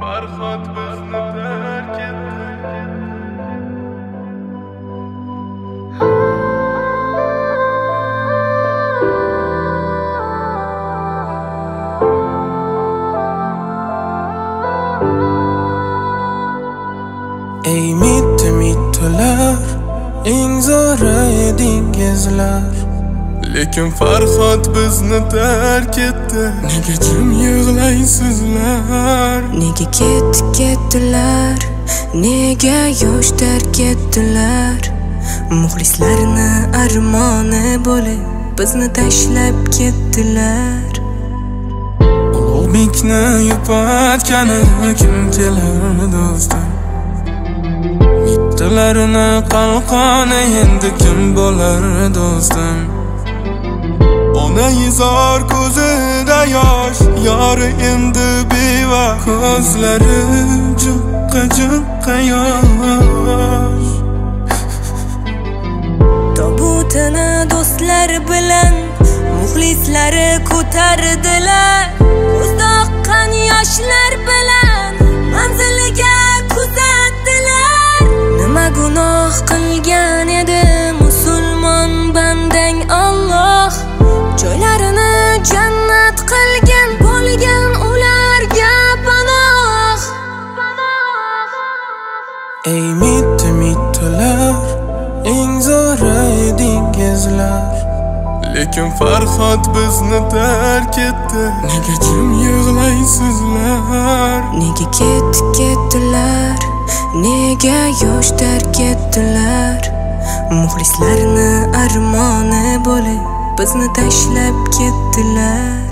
Farhod bizni tark etdi. Ey mittolar, eng zo'ri edingizlar. Lekin Farhod bizni tark etdi. Nega jim yig'laysizlar? Nega ketdilar? Nega yosh tark etdilar? Muxlislarni armoni bo'lib bizni tashlab ketdilar. Ulug'bekni yupatgani kim kelar do'stim? Mittolarini qalqoni endi kim bo'lar do'stim? Onayzor ko'zida yosh, yori endi beva. Ko'zlari juqqa yosh. Tobutini do'stlar bilan muxlislari ko'tardilar. Ko'zda oqqan yoshlar bilan manziliga kuzatdilar. Nima gunoh qilgan edi musulmon bandang Alloh? Joylarini jannat qilgan bo'lgan ularga panoh. Ey mittolar, eng zo'ri edingizlar. Lekin Farhod bizni tark etdi. Nega jim yig'laysizlar? Nega ketdilar? Nega yosh tark etdilar? Muxlislarni armoni bo'lib bizni tashlab ketdilar.